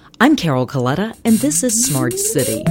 I'm Carol Coletta, and this is Smart City.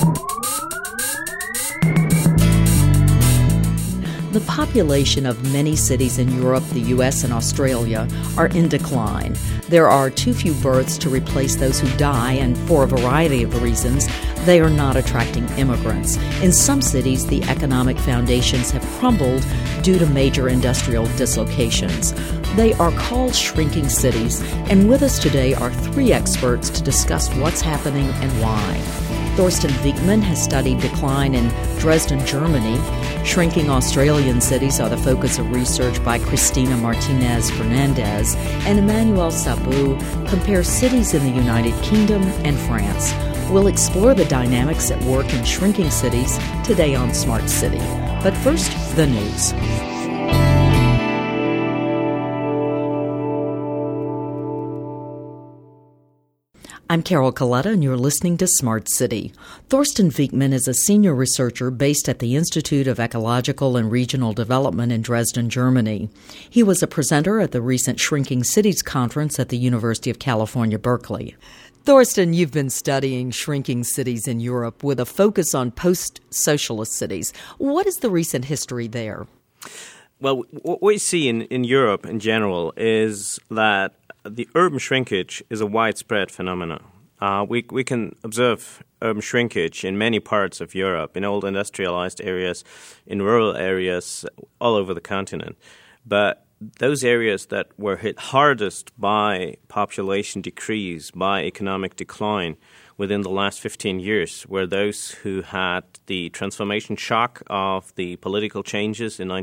The population of many cities in Europe, the U.S., and Australia are in decline. There are too few births to replace those who die, and for a variety of reasons, they are not attracting immigrants. In some cities, the economic foundations have crumbled due to major industrial dislocations. They are called shrinking cities, and with us today are three experts to discuss what's happening and why. Thorsten Wiegmann has studied decline in Dresden, Germany. Shrinking Australian cities are the focus of research by Cristina Martinez Fernandez, and Emmanuel Sabu compares cities in the United Kingdom and France. We'll explore the dynamics at work in shrinking cities today on Smart City. But first, the news. I'm Carol Coletta, and you're listening to Smart City. Thorsten Wiegmann is a senior researcher based at the Institute of Ecological and Regional Development in Dresden, Germany. He was a presenter at the recent Shrinking Cities Conference at the University of California, Berkeley. Thorsten, you've been studying shrinking cities in Europe with a focus on post-socialist cities. What is the recent history there? Well, what we see in Europe in general is that the urban shrinkage is a widespread phenomenon. We can observe urban shrinkage in many parts of Europe, in old industrialized areas, in rural areas, all over the continent. But those areas that were hit hardest by population decrease, by economic decline within the last 15 years were those who had the transformation shock of the political changes in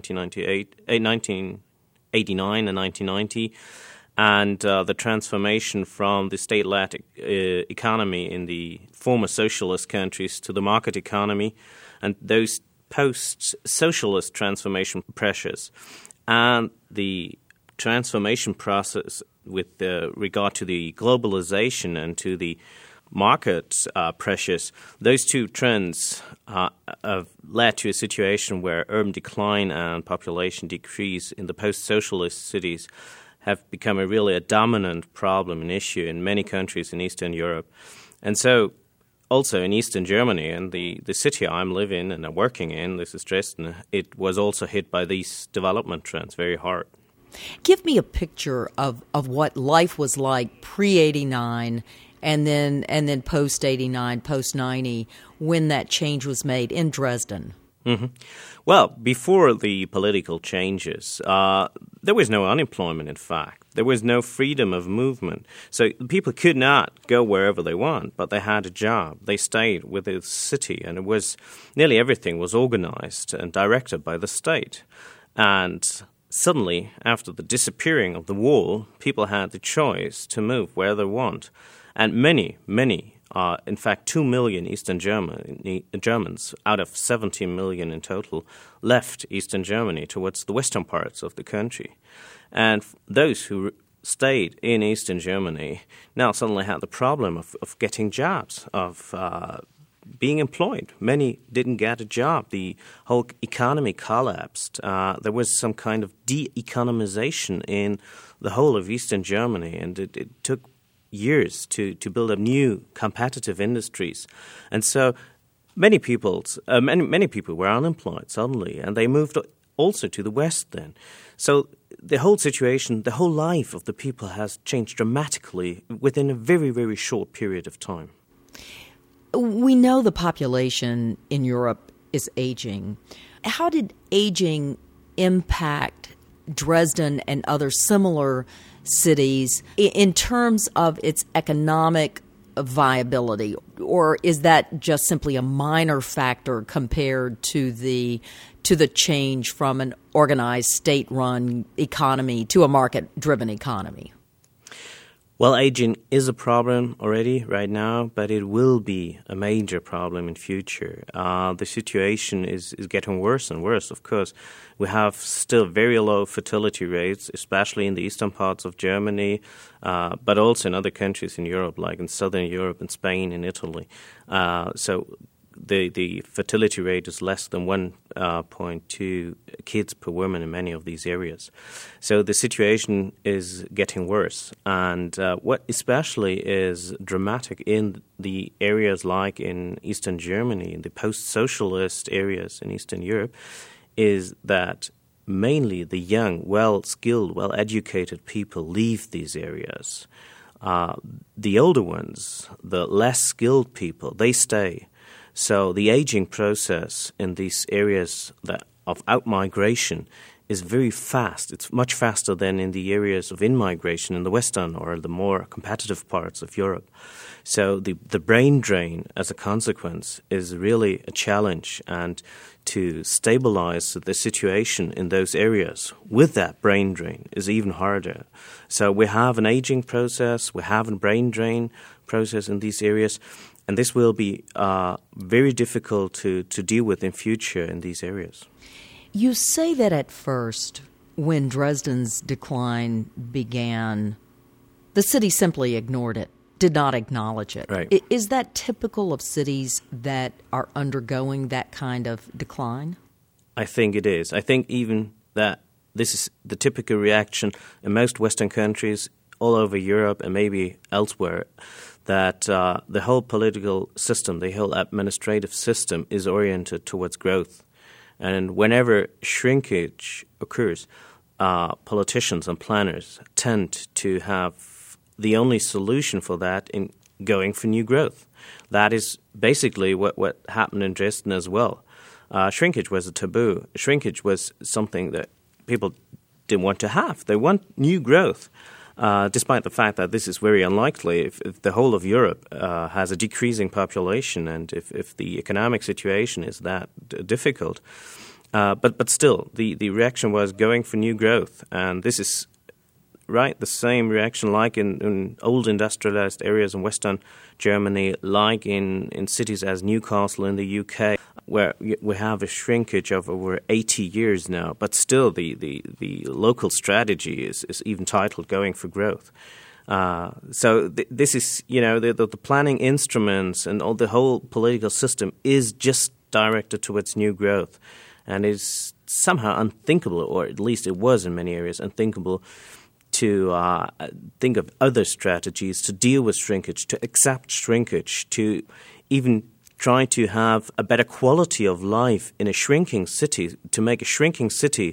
1989 and 1990, and the transformation from the state-led economy in the former socialist countries to the market economy, and those post-socialist transformation pressures, and the transformation process with regard to the globalization and to the market pressures. Those two trends have led to a situation where urban decline and population decrease in the post-socialist cities have become a dominant problem and issue in many countries in Eastern Europe. And so also in Eastern Germany, and the city I'm living and working in, this is Dresden, it was also hit by these development trends very hard. Give me a picture of what life was like pre-'89 and then post-'89, post-'90, when that change was made in Dresden. Mm-hmm. Well, before the political changes, there was no unemployment, in fact. There was no freedom of movement. So people could not go wherever they want, but they had a job. They stayed with the city, and nearly everything was organized and directed by the state. And suddenly, after the disappearing of the wall, people had the choice to move where they want. And many, in fact 2 million Eastern Germans out of 17 million in total left Eastern Germany towards the western parts of the country. And those who stayed in Eastern Germany now suddenly had the problem of getting jobs, of being employed. Many didn't get a job. The whole economy collapsed. There was some kind of de-economization in the whole of Eastern Germany, and it took years to build up new competitive industries. And so many people were unemployed suddenly, and they moved also to the West then. So the whole situation, the whole life of the people has changed dramatically within a very, very short period of time. We know the population in Europe is aging. How did aging impact Dresden and other similar cities in terms of its economic viability, or is that just simply a minor factor compared to the change from an organized state-run economy to a market-driven economy? Well, aging is a problem already right now, but it will be a major problem in future. The situation is getting worse and worse, of course. We have still very low fertility rates, especially in the eastern parts of Germany, but also in other countries in Europe, like in southern Europe, in Spain, in Italy. So the fertility rate is less than 1.2 kids per woman in many of these areas. So the situation is getting worse. And what especially is dramatic in the areas like in Eastern Germany, in the post-socialist areas in Eastern Europe, is that mainly the young, well-skilled, well-educated people leave these areas. The older ones, the less skilled people, they stay. So the aging process in these areas of out-migration is very fast. It's much faster than in the areas of in-migration in the Western or the more competitive parts of Europe. So the brain drain as a consequence is really a challenge, and to stabilize the situation in those areas with that brain drain is even harder. So we have an aging process, we have a brain drain process in these areas, and this will be very difficult to deal with in future in these areas. You say that at first, when Dresden's decline began, the city simply ignored it, did not acknowledge it. Right. Is that typical of cities that are undergoing that kind of decline? I think it is. I think even that this is the typical reaction in most Western countries all over Europe and maybe elsewhere, that the whole political system, the whole administrative system is oriented towards growth. And whenever shrinkage occurs, politicians and planners tend to have the only solution for that in going for new growth. That is basically what happened in Dresden as well. Shrinkage was a taboo. Shrinkage was something that people didn't want to have. They want new growth, despite the fact that this is very unlikely if the whole of Europe has a decreasing population and if the economic situation is that difficult. But still, the reaction was going for new growth. And this is the same reaction like in old industrialized areas in Western Germany, like in cities as Newcastle in the UK, where we have a shrinkage of over 80 years now. But still, the local strategy is even titled Going for Growth. So this is, the planning instruments and all the whole political system is just directed towards new growth. And is somehow unthinkable, or at least it was in many areas unthinkable, to think of other strategies to deal with shrinkage, to accept shrinkage, to even try to have a better quality of life in a shrinking city, to make a shrinking city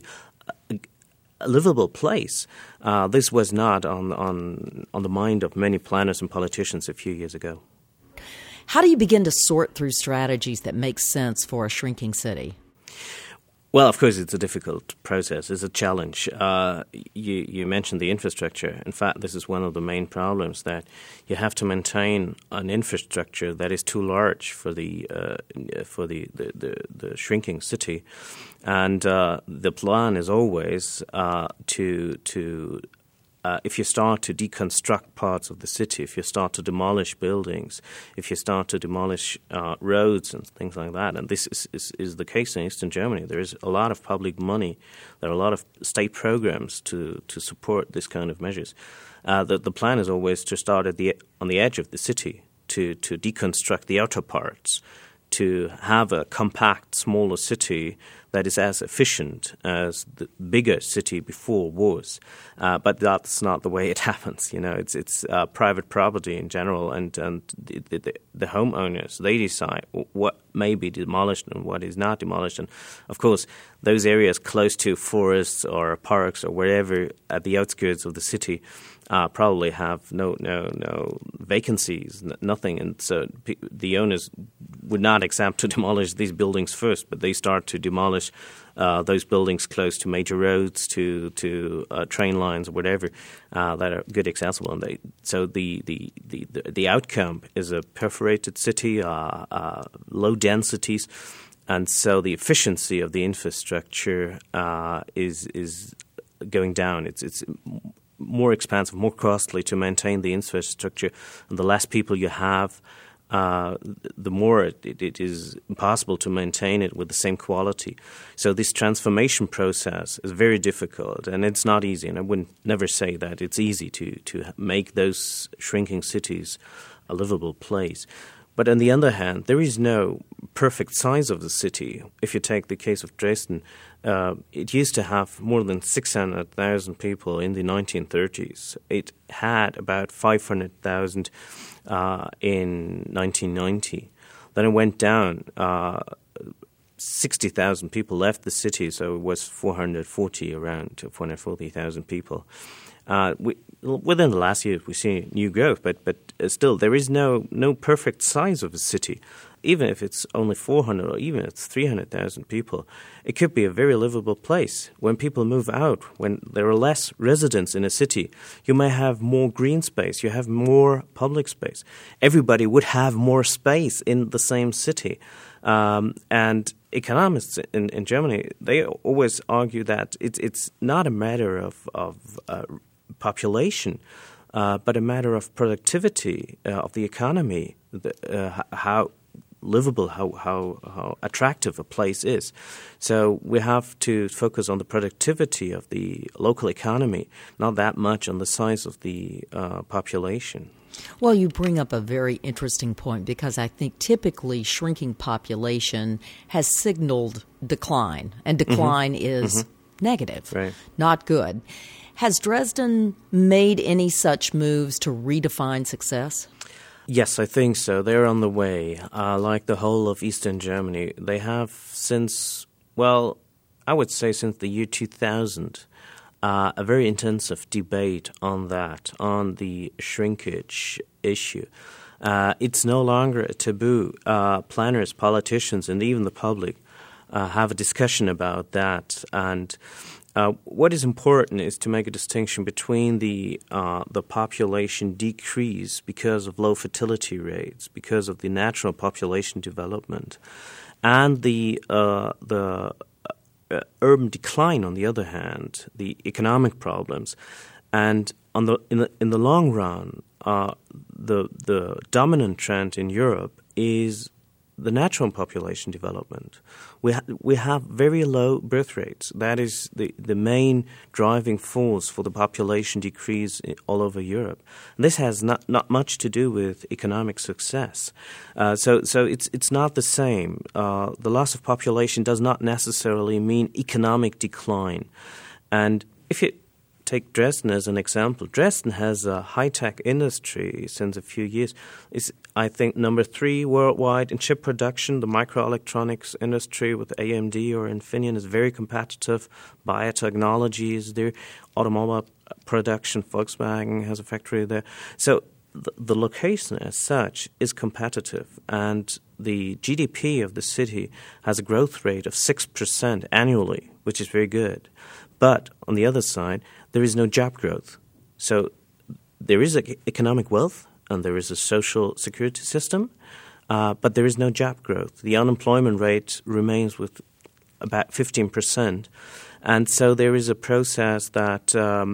a livable place. This was not on the mind of many planners and politicians a few years ago. How do you begin to sort through strategies that make sense for a shrinking city? Well, of course, it's a difficult process. It's a challenge. You mentioned the infrastructure. In fact, this is one of the main problems, that you have to maintain an infrastructure that is too large for the shrinking city, and the plan is always to if you start to deconstruct parts of the city, if you start to demolish buildings, if you start to demolish roads and things like that, and this is the case in Eastern Germany. There is a lot of public money. There are a lot of state programs to support this kind of measures. The plan is always to start on the edge of the city, to deconstruct the outer parts, to have a compact, smaller city that is as efficient as the bigger city before was. But that's not the way it happens. It's private property in general, and the homeowners, they decide what may be demolished and what is not demolished. And of course, those areas close to forests or parks or wherever at the outskirts of the city probably have no vacancies, nothing, and so the owners would not accept to demolish these buildings first, but they start to demolish those buildings close to major roads, to train lines, or whatever that are good accessible. And so the outcome is a perforated city, low densities, and so the efficiency of the infrastructure is going down. It's more expensive, more costly to maintain the infrastructure, and the less people you have, the more it is impossible to maintain it with the same quality. So this transformation process is very difficult, and it's not easy. And I wouldn't never say that it's easy to make those shrinking cities a livable place. But on the other hand, there is no perfect size of the city. If you take the case of Dresden, it used to have more than 600,000 people in the 1930s. It had about 500,000 in 1990. Then it went down. 60,000 people left the city, so it was 440,000 people. Within the last year, we see new growth, but still, there is no perfect size of a city. Even if it's only 400 or even if it's 300,000 people, it could be a very livable place. When people move out, when there are less residents in a city, you may have more green space, you have more public space. Everybody would have more space in the same city. And economists in Germany, they always argue that it's not a matter of population, but a matter of productivity of the economy, how livable, how attractive a place is. So we have to focus on the productivity of the local economy, not that much on the size of the population. Well, you bring up a very interesting point because I think typically shrinking population has signaled decline, and decline is negative, right, not good. Has Dresden made any such moves to redefine success? Yes, I think so. They're on the way. Like the whole of Eastern Germany, they have since, well, I would say since the year 2000, a very intensive debate on that, on the shrinkage issue. It's no longer a taboo. Planners, politicians, and even the public have a discussion about that. And what is important is to make a distinction between the population decrease because of low fertility rates, because of the natural population development, and the urban decline, on the other hand, the economic problems. And in the long run, the dominant trend in Europe is the natural population development. We have very low birth rates. That is the main driving force for the population decrease all over Europe. And this has not much to do with economic success. So it's not the same. The loss of population does not necessarily mean economic decline. And if you take Dresden as an example, Dresden has a high-tech industry since a few years. It's, I think, number 3 worldwide in chip production. The microelectronics industry with AMD or Infineon is very competitive. Biotechnology is there. Automobile production, Volkswagen has a factory there. So the location as such is competitive, and the GDP of the city has a growth rate of 6% annually, which is very good. But on the other side, there is no job growth. So there is economic wealth and there is a social security system, but there is no job growth. The unemployment rate remains with about 15%. And so there is a process that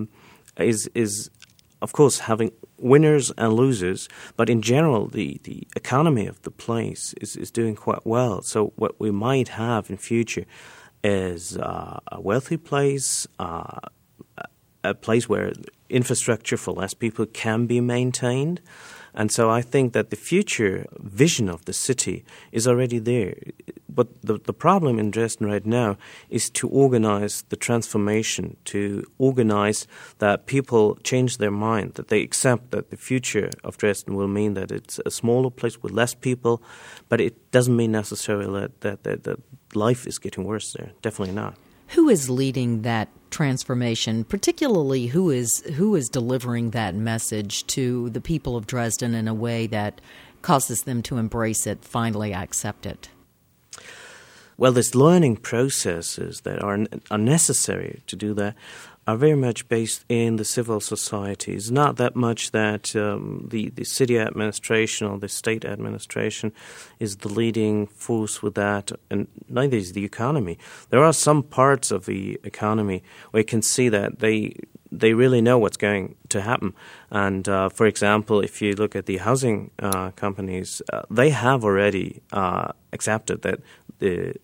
is, of course, having winners and losers, but in general, the economy of the place is doing quite well. So what we might have in future is a wealthy place, a place where infrastructure for less people can be maintained. And so I think that the future vision of the city is already there. But the problem in Dresden right now is to organize the transformation, to organize that people change their mind, that they accept that the future of Dresden will mean that it's a smaller place with less people, but it doesn't mean necessarily that life is getting worse there. Definitely not. Who is leading that transformation, particularly who is delivering that message to the people of Dresden in a way that causes them to embrace it, finally accept it? Well, these learning processes that are necessary to do that are very much based in the civil society. It's not that much that the city administration or the state administration is the leading force with that, and neither is the economy. There are some parts of the economy where you can see that they really know what's going to happen. And, for example, if you look at the housing companies, they have already accepted that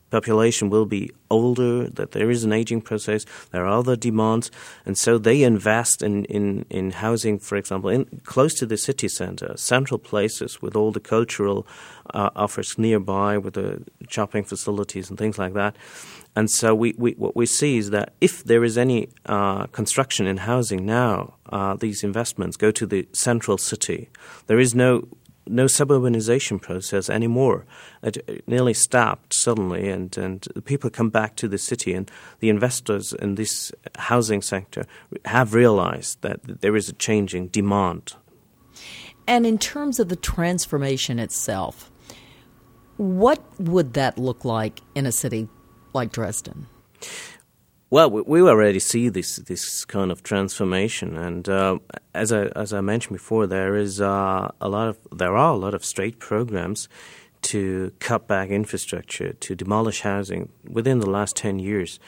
population will be older, that there is an aging process, there are other demands, and so they invest in housing, for example, close to the city center, central places with all the cultural offers nearby, with the shopping facilities and things like that. And so what we see is that if there is any construction in housing now, these investments go to the central city. There is no suburbanization process anymore. It nearly stopped suddenly, and people come back to the city, and the investors in this housing sector have realized that there is a changing demand. And in terms of the transformation itself, what would that look like in a city like Dresden? Well, we already see this kind of transformation, and as I mentioned before, there are a lot of state programs to cut back infrastructure, to demolish housing. Within the last 10 years,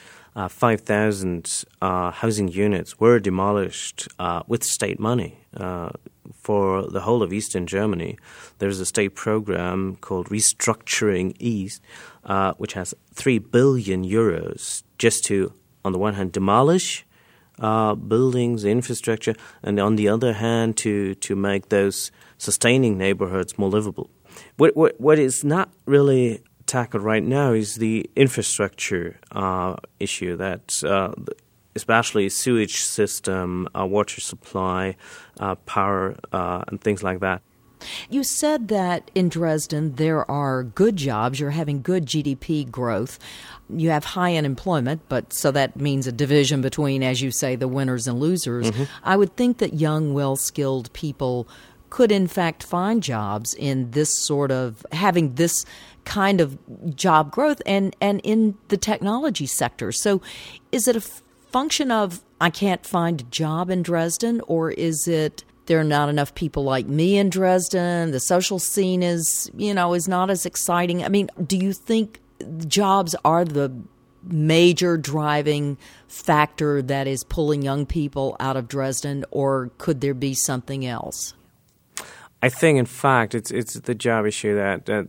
5,000 housing units were demolished with state money. For the whole of Eastern Germany, there's a state program called Restructuring East, which has 3 billion euros just to, on the one hand, demolish buildings, infrastructure, and on the other hand, to make those sustaining neighborhoods more livable. What is not really tackled right now is the infrastructure issue, that especially sewage system, water supply, power, and things like that. You said that in Dresden there are good jobs, you're having good GDP growth, you have high unemployment, but so that means a division between, as you say, the winners and losers. Mm-hmm. I would think that young, well-skilled people could in fact find jobs in this sort of, having this kind of job growth and in the technology sector. So is it a function of I can't find a job in Dresden, or is it there are not enough people like me in Dresden, the social scene is not as exciting? I mean, do you think jobs are the major driving factor that is pulling young people out of Dresden, or could there be something else? I think, in fact, it's the job issue that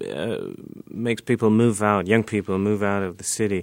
makes people move out, young people move out of the city.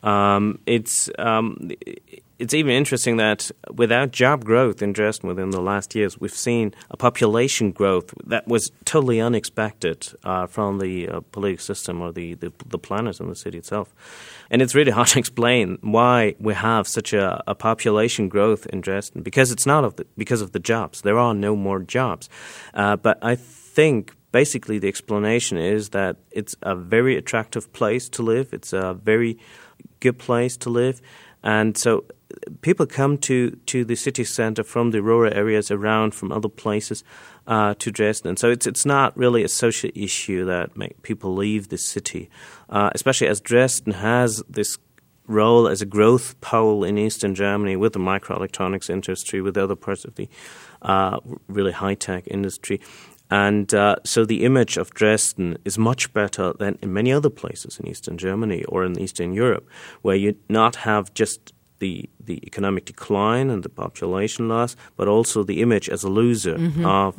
It's even interesting that without job growth in Dresden within the last years, we've seen a population growth that was totally unexpected from the political system or the planners in the city itself. And it's really hard to explain why we have such a population growth in Dresden, because it's not because of the jobs. There are no more jobs. But I think basically the explanation is that it's a very attractive place to live. It's a very good place to live. And so people come to the city center from the rural areas around, from other places, to Dresden. So it's not really a social issue that make people leave the city, especially as Dresden has this role as a growth pole in Eastern Germany with the microelectronics industry, with other parts of the really high-tech industry. And so the image of Dresden is much better than in many other places in Eastern Germany or in Eastern Europe, where you not have just the economic decline and the population loss, but also the image as a loser of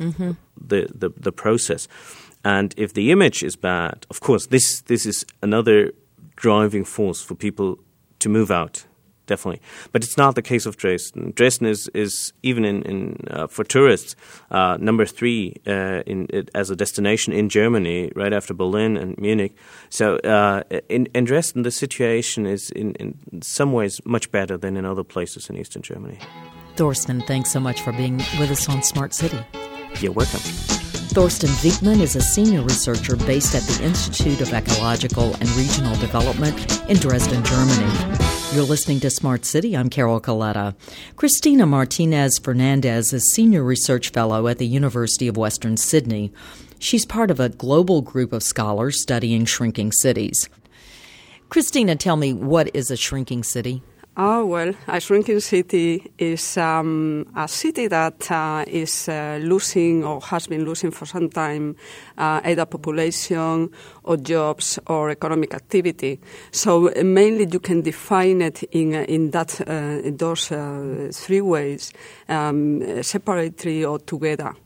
the process. And if the image is bad, of course, this is another driving force for people to move out. Definitely, but it's not the case of Dresden. Dresden is even in for tourists number 3 as a destination in Germany, right after Berlin and Munich. So in Dresden, the situation is in some ways much better than in other places in Eastern Germany. Thorsten, thanks so much for being with us on Smart City. You're welcome. Thorsten Wiedmann is a senior researcher based at the Institute of Ecological and Regional Development in Dresden, Germany. You're listening to Smart City. I'm Carol Coletta. Cristina Martinez Fernandez is Senior Research Fellow at the University of Western Sydney. She's part of a global group of scholars studying shrinking cities. Cristina, tell me, what is a shrinking city? Oh, well, a shrinking city is a city that is losing or has been losing for some time either population or jobs or economic activity. So mainly you can define it in those 3 ways, separately or together.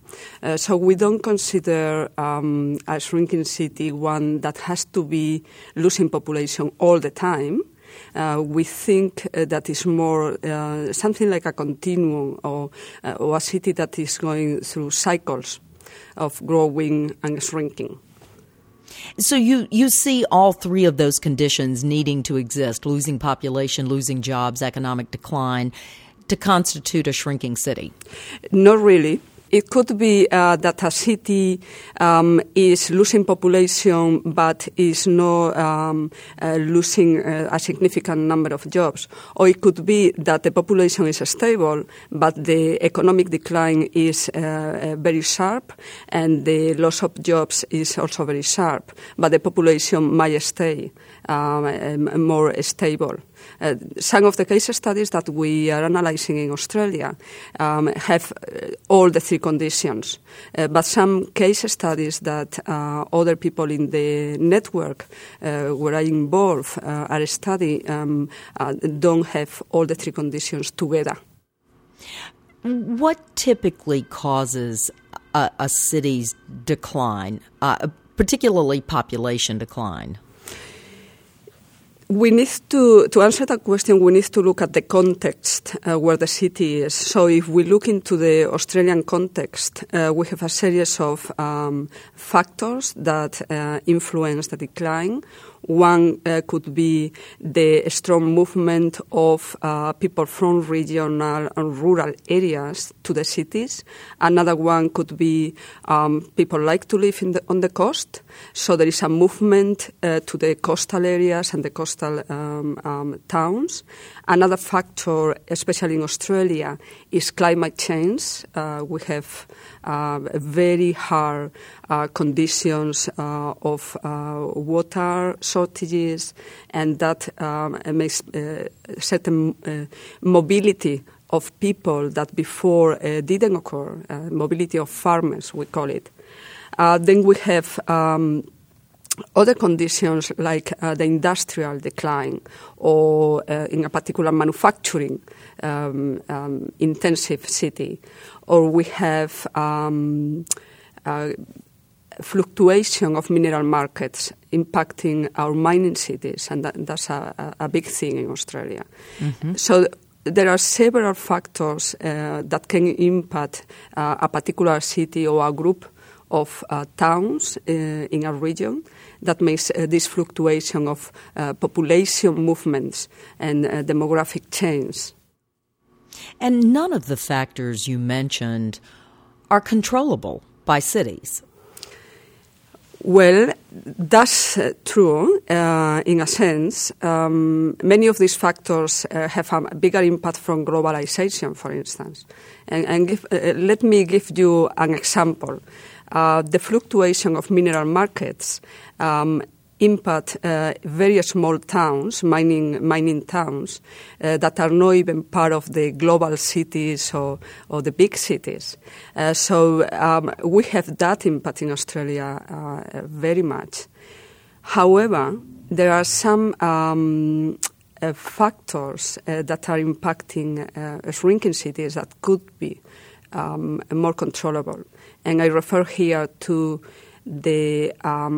So we don't consider a shrinking city one that has to be losing population all the time. We think that is more something like a continuum or a city that is going through cycles of growing and shrinking. So you see all three of those conditions needing to exist, losing population, losing jobs, economic decline, to constitute a shrinking city? Not really. It could be that a city is losing population but is not losing a significant number of jobs. Or it could be that the population is stable but the economic decline is very sharp and the loss of jobs is also very sharp, but the population might stay more stable. Some of the case studies that we are analyzing in Australia have all the three conditions, but some case studies that other people in the network where I involved are studying don't have all the three conditions together. What typically causes a city's decline, particularly population decline? We need to answer that question, we need to look at the context where the city is. So if we look into the Australian context, we have a series of factors that influence the decline. One could be the strong movement of people from regional and rural areas to the cities. Another one could be people like to live on the coast, so there is a movement to the coastal areas and the coastal towns. Another factor, especially in Australia, is climate change. We have very hard conditions of water shortages, and that makes certain mobility of people that before didn't occur, mobility of farmers, we call it. Then we have other conditions like the industrial decline or in a particular manufacturing intensive city, or we have fluctuation of mineral markets impacting our mining cities, and that's a big thing in Australia. Mm-hmm. So there are several factors that can impact a particular city or a group of towns in a region that makes this fluctuation of population movements and demographic change. And none of the factors you mentioned are controllable by cities. Well, that's true in a sense. Many of these factors have a bigger impact from globalization, for instance. And let me give you an example. The fluctuation of mineral markets impact very small towns, mining towns, that are not even part of the global cities or the big cities. So we have that impact in Australia very much. However, there are some factors that are impacting shrinking cities that could be more controllable. And I refer here to the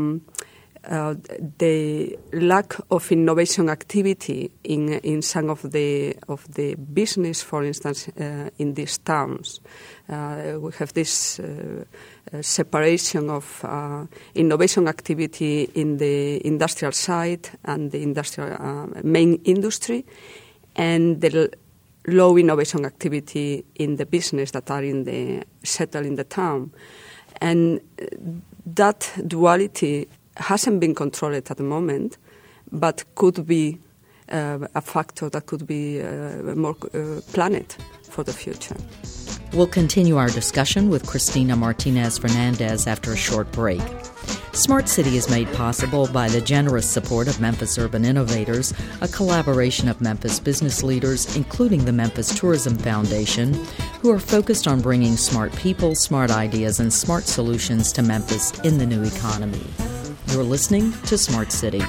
lack of innovation activity in some of the business, for instance, in these towns. We have this separation of innovation activity in the industrial side and the industrial main industry, and the low innovation activity in the business that are settled in the town. And that duality hasn't been controlled at the moment, but could be a factor that could be more planned for the future. We'll continue our discussion with Cristina Martinez Fernandez after a short break. Smart City is made possible by the generous support of Memphis Urban Innovators, a collaboration of Memphis business leaders, including the Memphis Tourism Foundation, who are focused on bringing smart people, smart ideas, and smart solutions to Memphis in the new economy. You're listening to Smart City.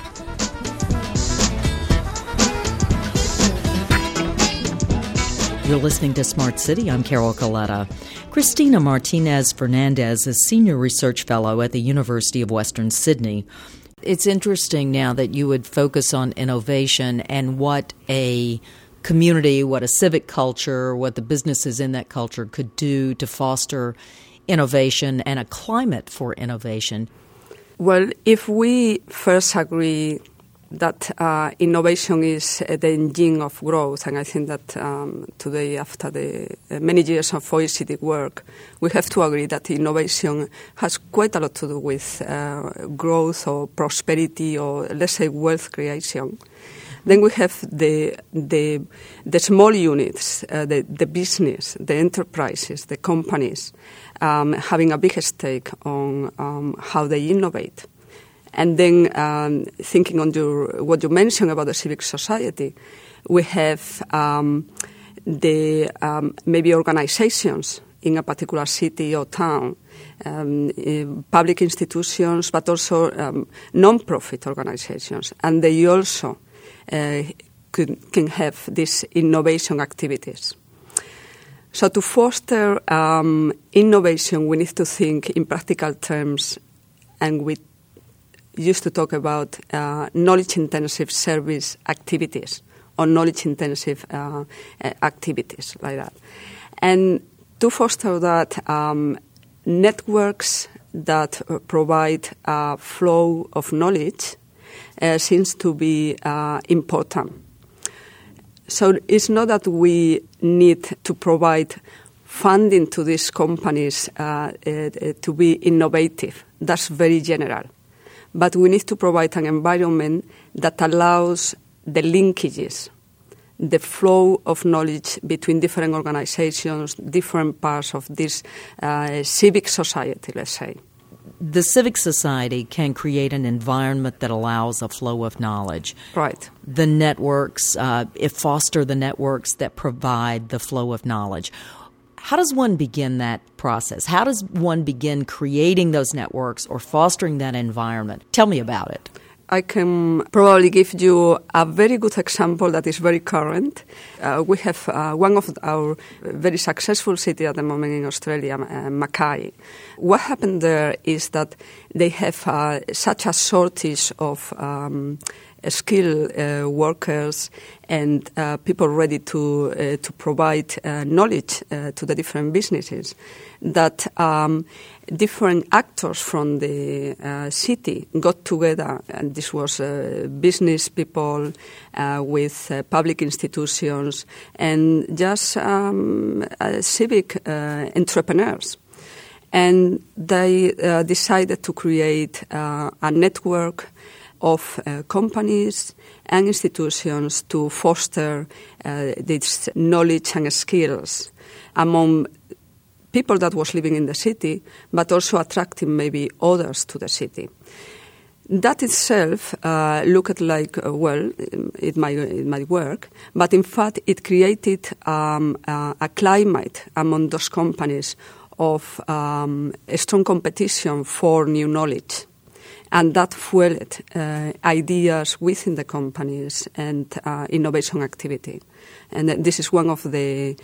You're listening to Smart City. I'm Carol Coletta. Cristina Martinez Fernandez is Senior Research Fellow at the University of Western Sydney. It's interesting now that you would focus on innovation and what a community, what a civic culture, what the businesses in that culture could do to foster innovation and a climate for innovation. Well, if we first agree that innovation is the engine of growth, and I think that today, after the many years of OECD work, we have to agree that innovation has quite a lot to do with growth or prosperity or, let's say, wealth creation. Then we have the small units, the business, the enterprises, the companies, having a big stake on how they innovate. And then thinking on what you mentioned about the civic society, we have maybe organizations in a particular city or town, public institutions, but also non-profit organizations. And they also can have these innovation activities. So to foster innovation, we need to think in practical terms, and we used to talk about knowledge-intensive service activities or knowledge-intensive activities like that. And to foster that, networks that provide a flow of knowledge seems to be important. So it's not that we need to provide funding to these companies to be innovative. That's very general. But we need to provide an environment that allows the linkages, the flow of knowledge between different organizations, different parts of this civic society, let's say. The civic society can create an environment that allows a flow of knowledge. Right. The networks, foster the networks that provide the flow of knowledge. How does one begin that process? How does one begin creating those networks or fostering that environment? Tell me about it. I can probably give you a very good example that is very current. We have one of our very successful cities at the moment in Australia, Mackay. What happened there is that they have such a shortage of skilled workers and people ready to provide knowledge to the different businesses that different actors from the city got together, and this was business people with public institutions and just civic entrepreneurs. And they decided to create a network of companies and institutions to foster this knowledge and skills among people that was living in the city, but also attracting maybe others to the city. That itself looked like, it might work, but in fact it created a climate among those companies of a strong competition for new knowledge. And that fueled ideas within the companies and innovation activity. And this is one of the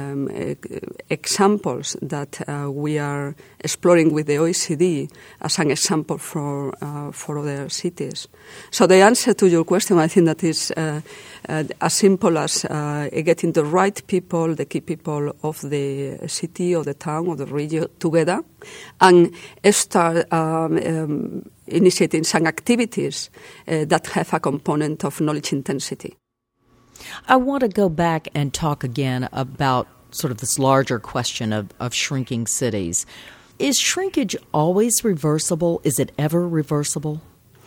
examples that we are exploring with the OECD as an example for other cities. So the answer to your question, I think that is as simple as getting the right people, the key people of the city or the town or the region together and start initiating some activities that have a component of knowledge intensity. I want to go back and talk again about sort of this larger question of shrinking cities. Is shrinkage always reversible? Is it ever reversible?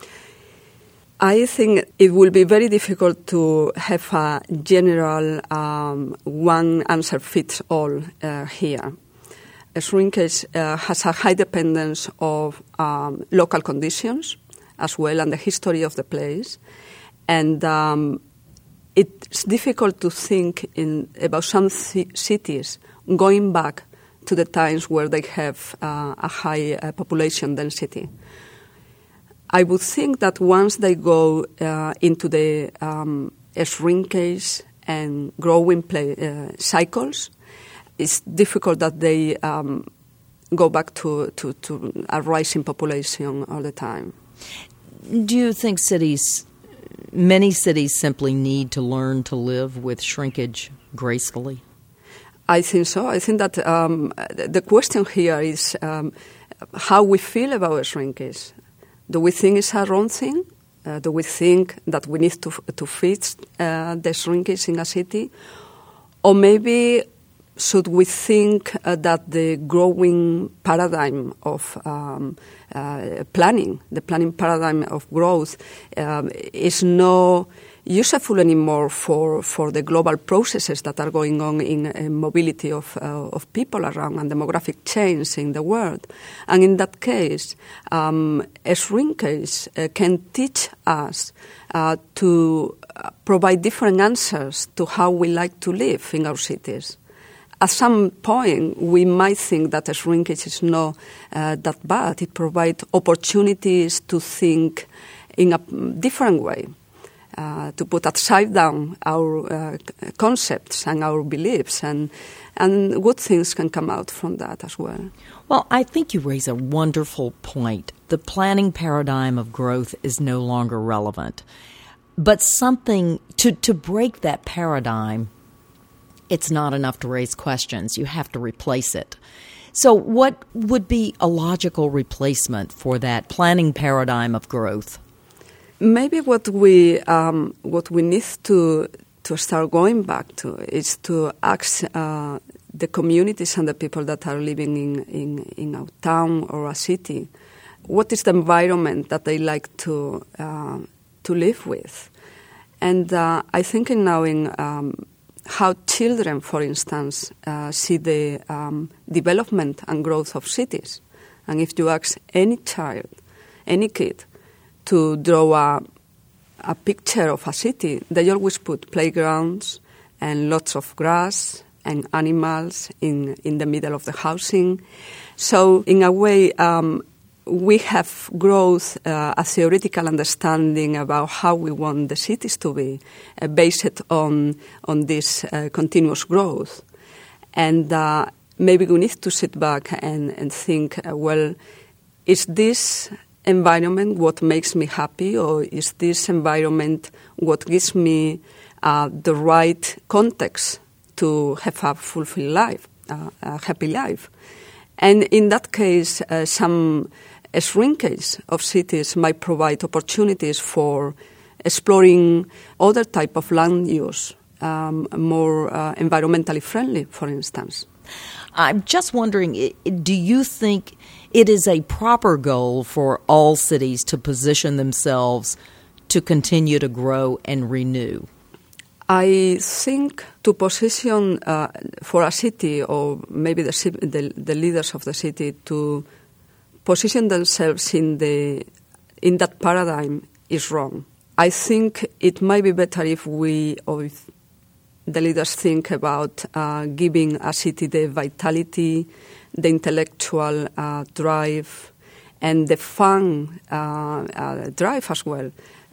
I think it will be very difficult to have a general one answer fits all here. Shrinkage has a high dependence of local conditions as well and the history of the place. And it's difficult to think about some cities going back to the times where they have a high population density. I would think that once they go into the shrinkage and growing cycles, it's difficult that they go back to a rising population all the time. Do you think many cities simply need to learn to live with shrinkage gracefully? I think so. I think that the question here is how we feel about shrinkage. Do we think it's a wrong thing? Do we think that we need to fix the shrinkage in a city? Or maybe should we think that the growing paradigm of planning, the planning paradigm of growth, is not useful anymore for the global processes that are going on in mobility of people around and demographic change in the world? And in that case, a shrinkage can teach us to provide different answers to how we like to live in our cities. At some point, we might think that a shrinkage is not that bad. It provides opportunities to think in a different way, to put upside down our concepts and our beliefs, and good things can come out from that as well. Well, I think you raise a wonderful point. The planning paradigm of growth is no longer relevant. But something to break that paradigm, it's not enough to raise questions. You have to replace it. So what would be a logical replacement for that planning paradigm of growth? Maybe what we need to start going back to is to ask the communities and the people that are living in a town or a city, what is the environment that they like to live with? And I think now in how children, for instance, see the development and growth of cities. And if you ask any child, any kid, to draw a picture of a city, they always put playgrounds and lots of grass and animals in the middle of the housing. So in a way, we have growth, a theoretical understanding about how we want the cities to be, based on this continuous growth. And maybe we need to sit back and think, well, is this environment what makes me happy, or is this environment what gives me the right context to have a fulfilled life, a happy life? And in that case, some shrinkage of cities might provide opportunities for exploring other type of land use, more environmentally friendly, for instance. I'm just wondering, do you think it is a proper goal for all cities to position themselves to continue to grow and renew? I think to position for a city, or maybe the leaders of the city, to position themselves in that paradigm is wrong. I think it might be better if if the leaders think about giving a city the vitality, the intellectual drive, and the fun drive as well,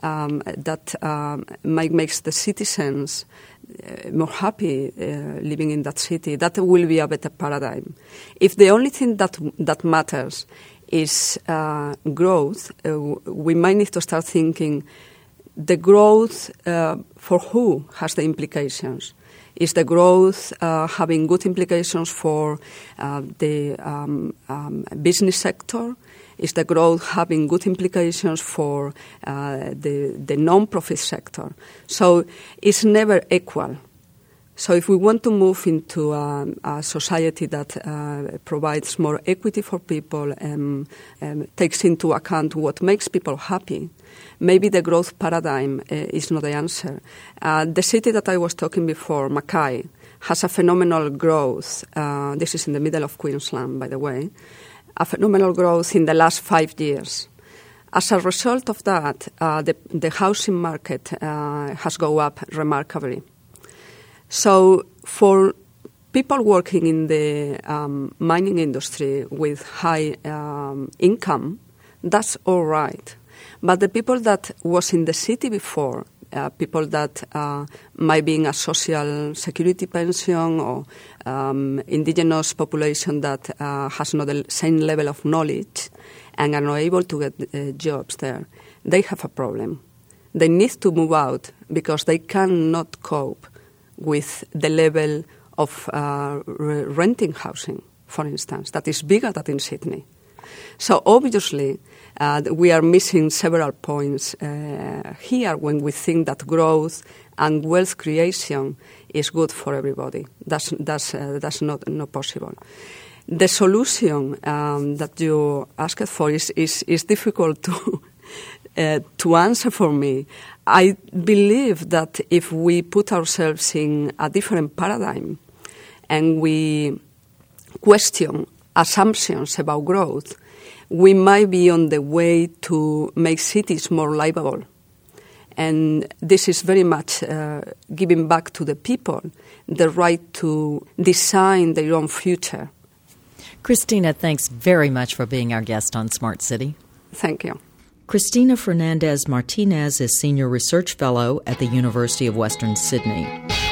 that might make the citizens more happy living in that city. That will be a better paradigm. If the only thing that matters is growth, we might need to start thinking the growth for who has the implications. Is the growth having good implications for the business sector? Is the growth having good implications for the non-profit sector? So it's never equal. So if we want to move into a society that provides more equity for people and takes into account what makes people happy, maybe the growth paradigm is not the answer. The city that I was talking before, Mackay, has a phenomenal growth. This is in the middle of Queensland, by the way. A phenomenal growth in the last 5 years. As a result of that, the housing market has gone up remarkably. So for people working in the mining industry with high income, that's all right. But the people that was in the city before people that might be in a social security pension, or indigenous population that has not the same level of knowledge and are not able to get jobs there. They have a problem. They need to move out because they cannot cope with the level of renting housing, for instance, that is bigger than in Sydney. So obviously, we are missing several points here when we think that growth and wealth creation is good for everybody. That's not possible. The solution that you asked for is difficult to answer for me. I believe that if we put ourselves in a different paradigm and we question assumptions about growth, we might be on the way to make cities more livable. And this is very much giving back to the people the right to design their own future. Cristina, thanks very much for being our guest on Smart City. Thank you. Cristina Fernandez Martinez is Senior Research Fellow at the University of Western Sydney.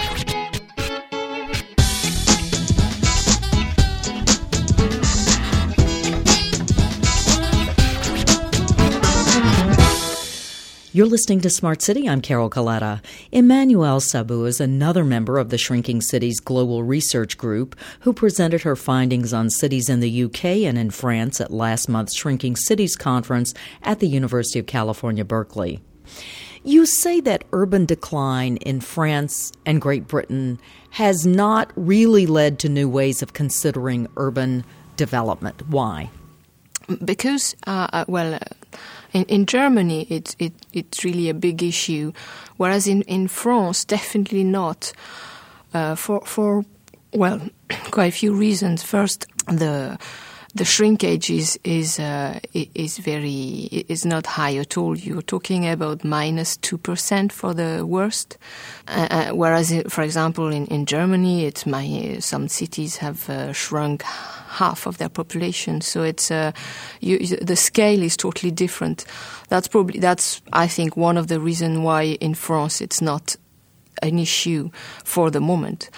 You're listening to Smart City. I'm Carol Coletta. Emmanuelle Sabu is another member of the Shrinking Cities Global Research Group who presented her findings on cities in the UK and in France at last month's Shrinking Cities Conference at the University of California, Berkeley. You say that urban decline in France and Great Britain has not really led to new ways of considering urban development. Why? Because, in Germany, it's really a big issue, whereas in France, definitely not. For quite a few reasons. First, the shrinkage is not high at all. You're talking about -2% for the worst, whereas, for example, in Germany, some cities have shrunk half of their population. So it's the scale is totally different. That's I think one of the reasons why in France it's not an issue for the moment.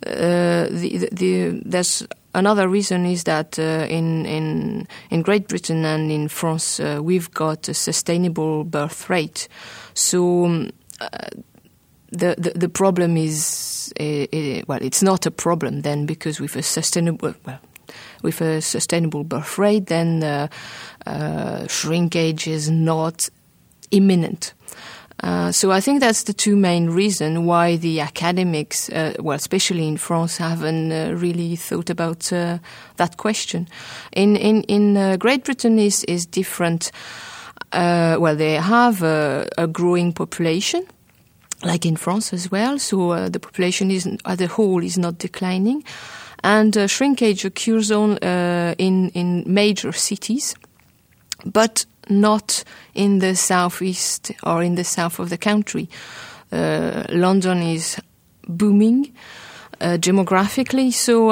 There's another reason is that in Great Britain and in France we've got a sustainable birth rate. So the problem is it's not a problem then, because with a sustainable birth rate, then shrinkage is not imminent. So I think that's the two main reasons why the academics, especially in France, haven't really thought about that question. In Great Britain is different. They have a growing population, like in France as well. So the population as a whole is not declining. And shrinkage occurs in major cities, but not in the southeast or in the south of the country. London is booming demographically, so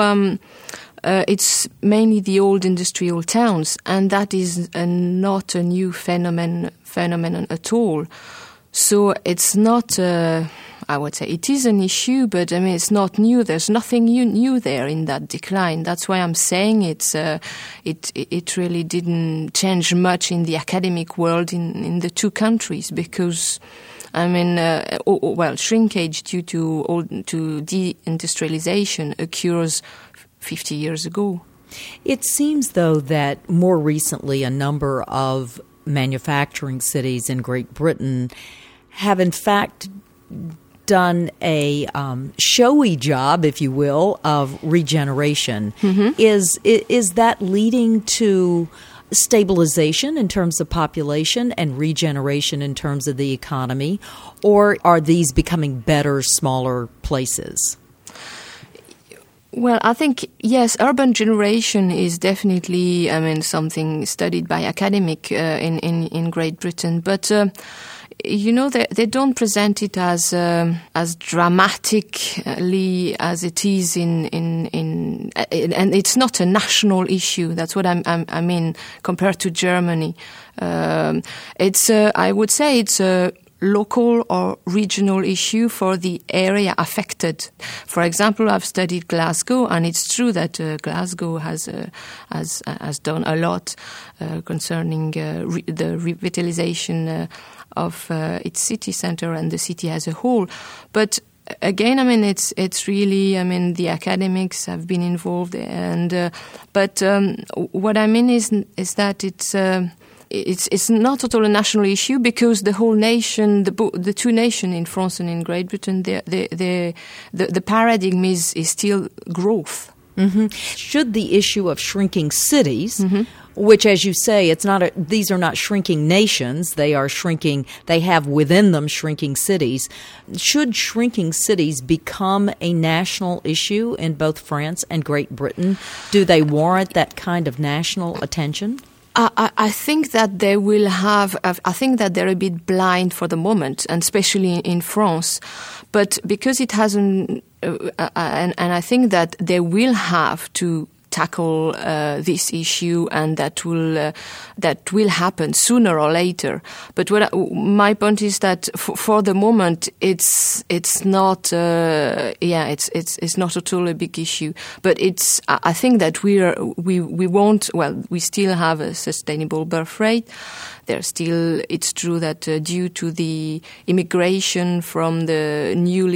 it's mainly the old industrial towns, and that is not a new phenomenon at all. So it's not. I would say it is an issue, but I mean it's not new. There's nothing new there in that decline. That's why I'm saying it really didn't change much in the academic world in the two countries, because I mean shrinkage due to deindustrialization occurs 50 years ago. It seems though that more recently a number of manufacturing cities in Great Britain have in fact done a showy job, if you will, of regeneration. Mm-hmm. Is that leading to stabilization in terms of population and regeneration in terms of the economy, or are these becoming better, smaller places? Well, I think, yes, urban generation is definitely, something studied by academic in Great Britain, but they don't present it as dramatically as it is and it's not a national issue. That's what I mean compared to Germany. I would say it's a local or regional issue for the area affected. For example, I've studied Glasgow, and it's true that Glasgow has done a lot concerning the revitalization of its city centre and the city as a whole. But again, I mean, it's really, I mean, the academics have been involved, and but what I mean is that it's not at all a national issue, because the whole nation, the two nations in France and in Great Britain, the paradigm is still growth. Mm-hmm. Should the issue of shrinking cities, which, as you say, these are not shrinking nations, they have within them shrinking cities. Should shrinking cities become a national issue in both France and Great Britain? Do they warrant that kind of national attention? I think that they will have. I think that they're a bit blind for the moment, and especially in France. But because it hasn't, and I think that they will have to tackle this issue, and that will happen sooner or later. But my point is that for the moment, it's not it's not at all a big issue. But I think that we won't. Well, we still have a sustainable birth rate. It's true that due to the immigration from the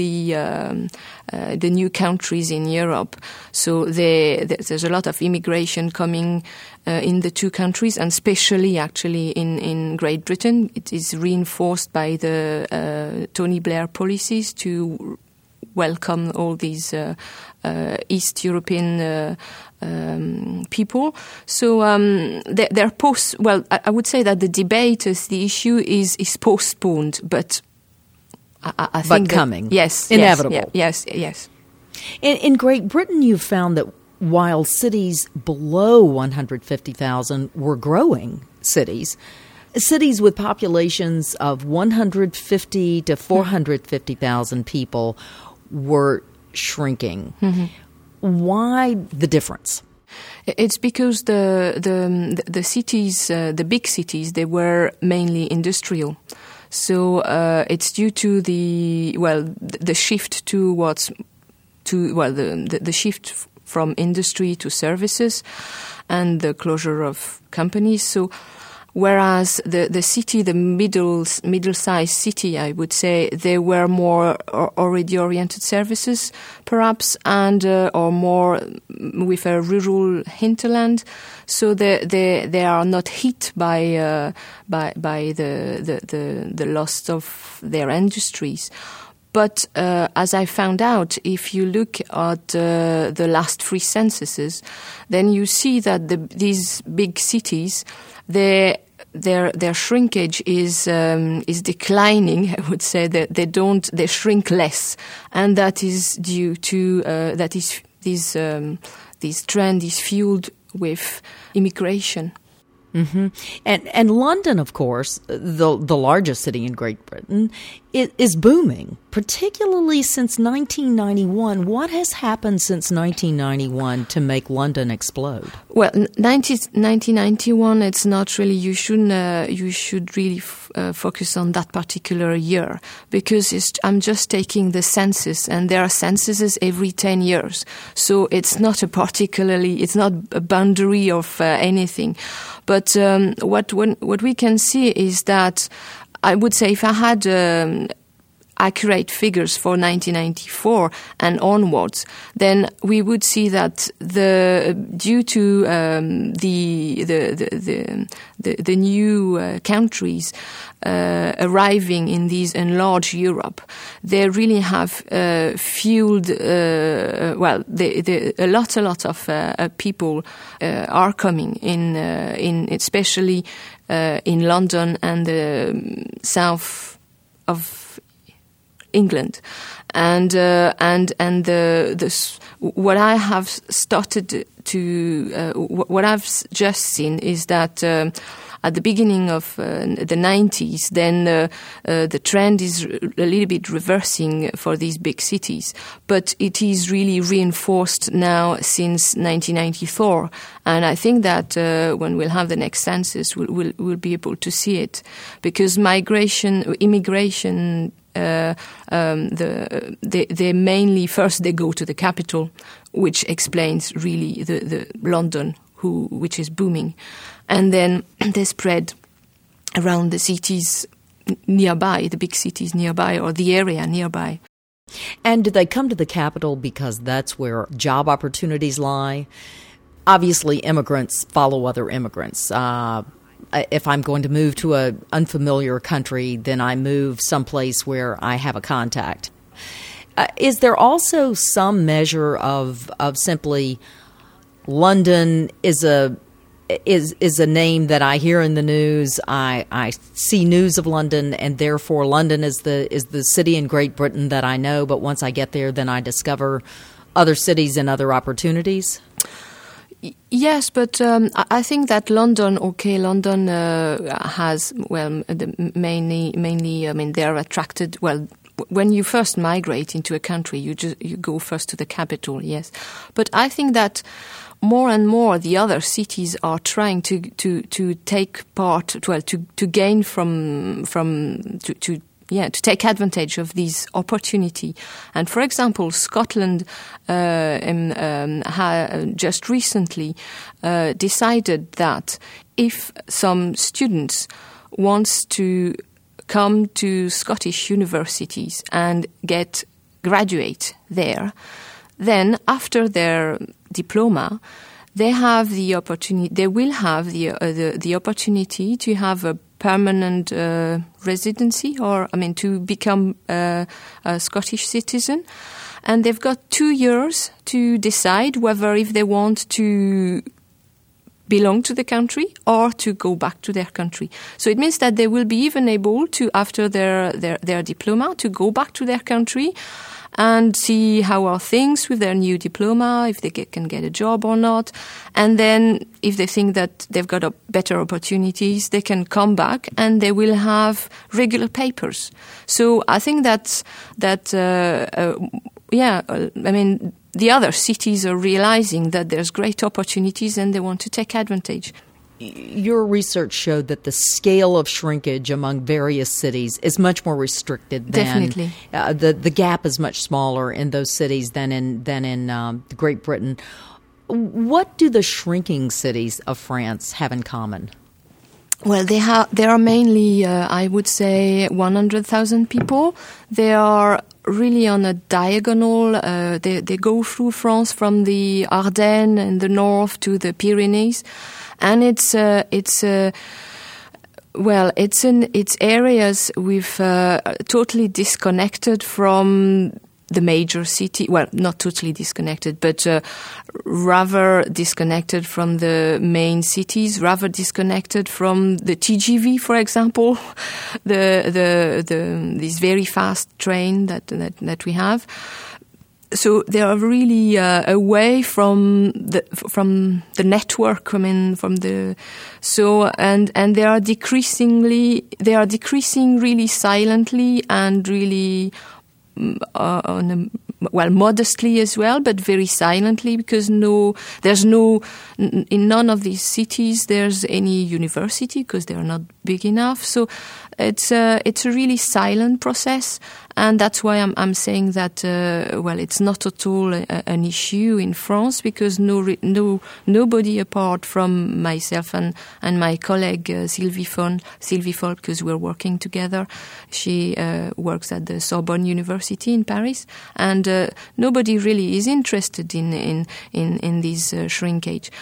new countries in Europe, so there's a lot of immigration coming in the two countries, and especially actually in Great Britain. It is reinforced by the Tony Blair policies to welcome all these East European people. So they're well, I would say that the debate as the issue is postponed, but I think coming. Yes. Inevitable. Yes. In Great Britain, you've found that while cities below 150,000 were growing cities with populations of 150 to 450,000 people were shrinking. Mm-hmm. Why the difference? It's because the cities, the big cities, they were mainly industrial. So it's due to the shift the shift from industry to services, and the closure of companies. So whereas the city, the middle-sized city, I would say, they were more already oriented services, perhaps, and or more with a rural hinterland. So they are not hit by the loss of their industries. But as I found out, if you look at the last 3 censuses, then you see that these big cities, their shrinkage is declining. I would say that they shrink less, and that is due to this trend is fueled with immigration. Mm-hmm. And London, of course, the largest city in Great Britain, is booming, particularly since 1991. What has happened since 1991 to make London explode? Well, 1991, it's not really. You should really focus on that particular year, because I'm just taking the census, and there are censuses every 10 years. So it's not it's not a boundary of anything. But what we can see is that, I would say, if I had accurate figures for 1994 and onwards, then we would see that due to the new countries arriving in these enlarged Europe, they really have fueled. A lot of people are coming in especially in London and the south of England, and what I have started to what I've just seen is that at the beginning of the 90s, then the trend is a little bit reversing for these big cities. But it is really reinforced now since 1994. And I think that when we'll have the next census, we'll be able to see it. Because immigration, they mainly first they go to the capital, which explains really the London, which is booming, and then they spread around the cities nearby, the big cities nearby, or the area nearby. And do they come to the capital because that's where job opportunities lie? Obviously, immigrants follow other immigrants. If I'm going to move to an unfamiliar country, then I move someplace where I have a contact. Is there also some measure of simply London is a name that I hear in the news? I see news of London, and therefore London is the city in Great Britain that I know. But once I get there, then I discover other cities and other opportunities. Yes, but I think that London has, mainly, I mean, they're attracted, when you first migrate into a country, you go first to the capital, yes. But I think that more and more the other cities are trying to take part, to gain to take advantage of this opportunity. And for example, Scotland just recently decided that if some students wants to come to Scottish universities and graduate there, then after their diploma, they have the opportunity. They will have the opportunity to have a permanent residency, to become a Scottish citizen, and they've got 2 years to decide whether if they want to belong to the country or to go back to their country. So it means that they will be even able to, after their diploma, to go back to their country and see how are things with their new diploma, if they can get a job or not. And then if they think that they've got better opportunities, they can come back and they will have regular papers. So I think the other cities are realizing that there's great opportunities and they want to take advantage. Your research showed that the scale of shrinkage among various cities is much more restricted than definitely. The gap is much smaller in those cities than in Great Britain. What do the shrinking cities of France have in common? Well, they are mainly, I would say, 100,000 people. They are really on a diagonal. They go through France from the Ardennes in the north to the Pyrenees. And it's areas with totally disconnected from the major city. Well, not totally disconnected, but rather disconnected from the main cities, rather disconnected from the TGV, for example, this very fast train that we have. So they are really away from the network. And they are decreasing really silently and really modestly as well, but very silently, because in none of these cities there's any university because they are not big enough. So it's a really silent process, and that's why I'm saying that it's not at all an issue in France, because nobody apart from myself and my colleague Sylvie Foll, because we're working together. She works at the Sorbonne University in Paris, and nobody really is interested in this shrinkage.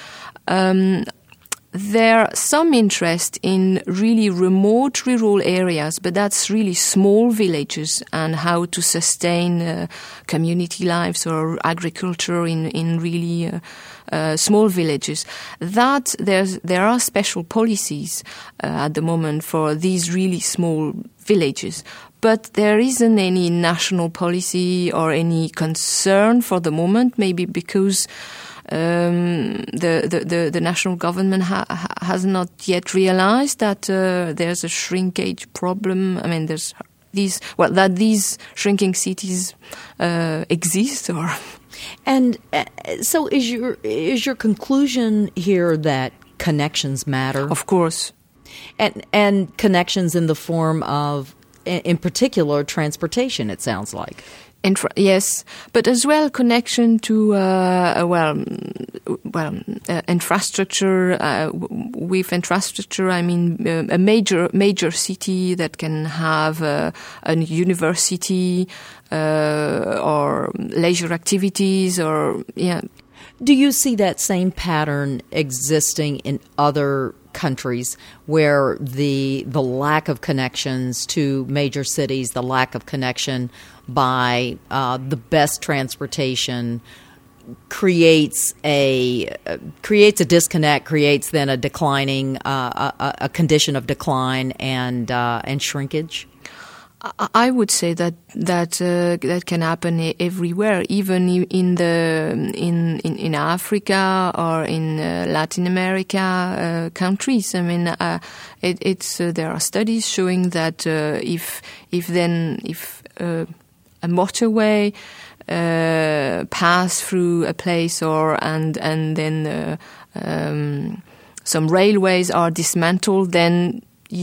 There's some interest in really remote rural areas, but that's really small villages and how to sustain community lives or agriculture in really small villages. That there are special policies at the moment for these really small villages, but there isn't any national policy or any concern for the moment, maybe because the national government has not yet realized that there's a shrinkage problem. I mean, there's that these shrinking cities exist, or. And so is your conclusion here that connections matter? Of course. And connections in the form of, in particular, transportation, it sounds like. Yes, but as well connection to infrastructure. With infrastructure, I mean a major city that can have a university or leisure activities, or yeah. Do you see that same pattern existing in other countries where the lack of connections to major cities, the lack of connection by the best transportation creates a disconnect, creates then a declining a condition of decline and shrinkage? I would say that can happen everywhere, even in Africa or in Latin America countries. I mean, there are studies showing that if a motorway pass through a place, and then some railways are dismantled, then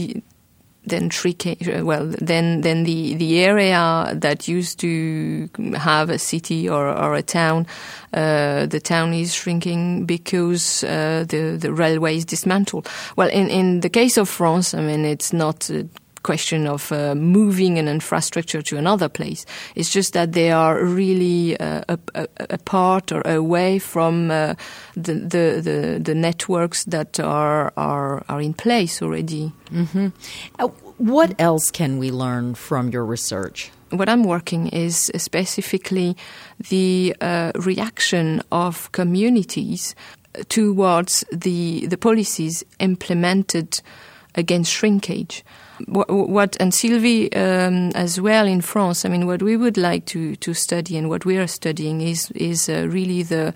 the area that used to have a city or a town, the town is shrinking because the railway is dismantled. Well, in the case of France, I mean, it's not a question of moving an infrastructure to another place. It's just that they are really apart or away from the networks that are in place already. Mm-hmm. What else can we learn from your research? What I'm working is specifically the reaction of communities towards the policies implemented against shrinkage. And Sylvie, as well in France, I mean, what we would like to study and what we are studying is really the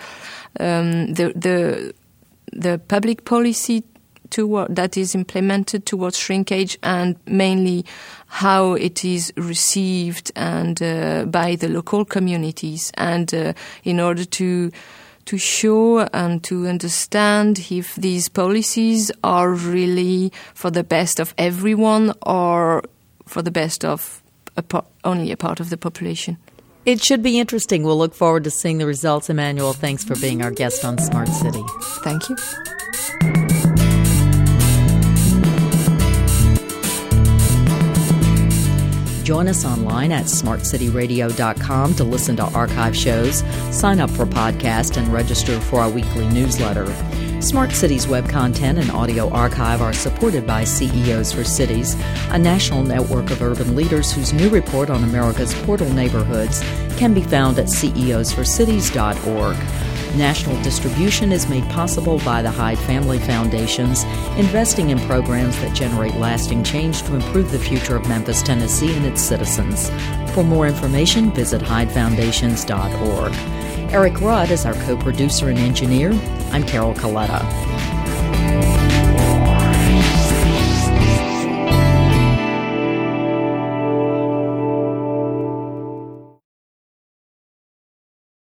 public policy that is implemented towards shrinkage, and mainly how it is received and by the local communities, and in order to show and to understand if these policies are really for the best of everyone or for the best of only a part of the population. It should be interesting. We'll look forward to seeing the results. Emmanuelle, thanks for being our guest on Smart City. Thank you. Join us online at smartcityradio.com to listen to archive shows, sign up for podcasts, and register for our weekly newsletter. Smart Cities web content and audio archive are supported by CEOs for Cities, a national network of urban leaders whose new report on America's portal neighborhoods can be found at ceosforcities.org. National distribution is made possible by the Hyde Family Foundations, investing in programs that generate lasting change to improve the future of Memphis, Tennessee, and its citizens. For more information, visit hydefoundations.org. Eric Rudd is our co-producer and engineer. I'm Carol Coletta.